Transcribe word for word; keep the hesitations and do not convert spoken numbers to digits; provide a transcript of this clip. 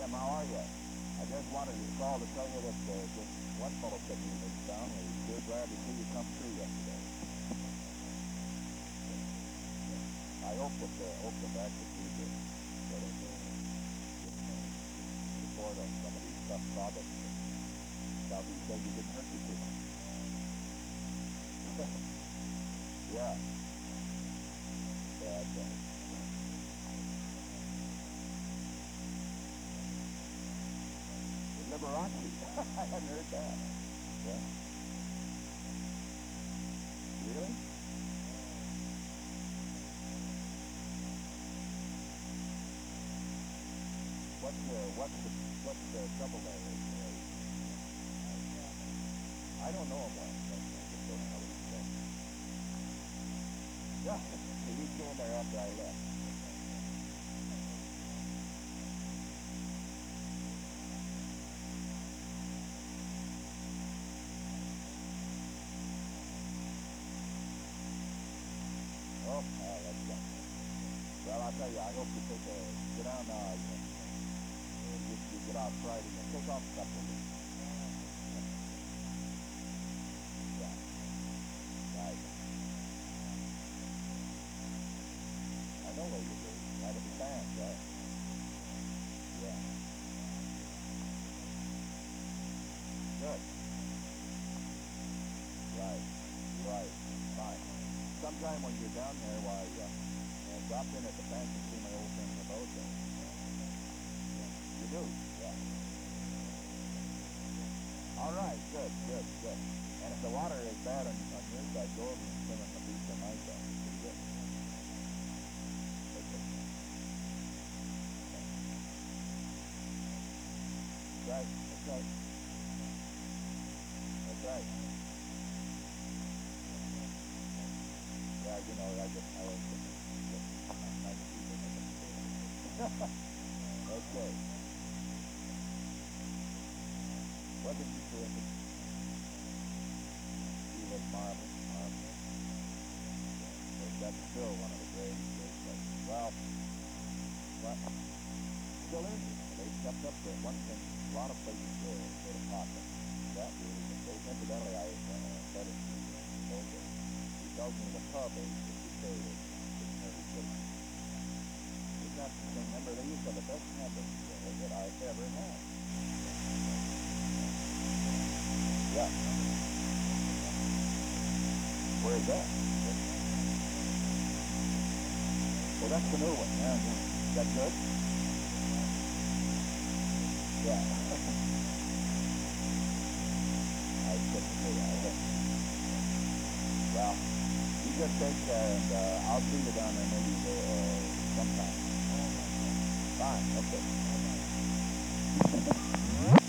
Jim, how are you? I just wanted to call to tell you that uh, this one fellow said you was down. We were sure glad to see you come through yesterday. I hope that uh, hope that that could be the sort of uh, get, uh, support on some of these tough problems. Now you said you didn't hurt you too much. Yeah. That's right. Liberace. I hadn't heard that. Yeah. Really? What's the what's the what's the trouble there? I don't know about it. I just don't know what he's saying. Yeah. He came there after I left. Oh, ah, that's good. Well, I'll tell you, I hope you take a, get down now, you know, uh, you, you get out Friday and take off a couple of weeks. Yeah. Right. I know what you do. Right at the fans, right? Yeah. Good. Right. Right. Fine. Sometime when you're down there, why, uh, uh, drop in at the bank and see my old friend Rebozo. Yeah. You do? Yeah. All right. Good, good, good. And if the water is bad on, on your side, go over and swim on the beach on my side. It's pretty good. Okay. That's right. That's right. That's right. Yeah, you know, I just, I was just, nice people. Okay. Wasn't he terrific? He was marvelous, marvelous. That's still one of the great, great places. Well, but still is. They stepped up to one thing. A lot of places go go to pocket. That really, they, incidentally, I uh, said it to Mojo. He tells me the pub is, if you say it, it's very good. Isn't that the same? Remember, they used to have the best hamburgers uh, that I've ever had. Yeah. Where is that? Well, that's the new one. Yeah. Is that good? Yeah. I couldn't say that. Well, you just take care, and uh, I'll see you down there maybe uh, sometime. Fine. Okay.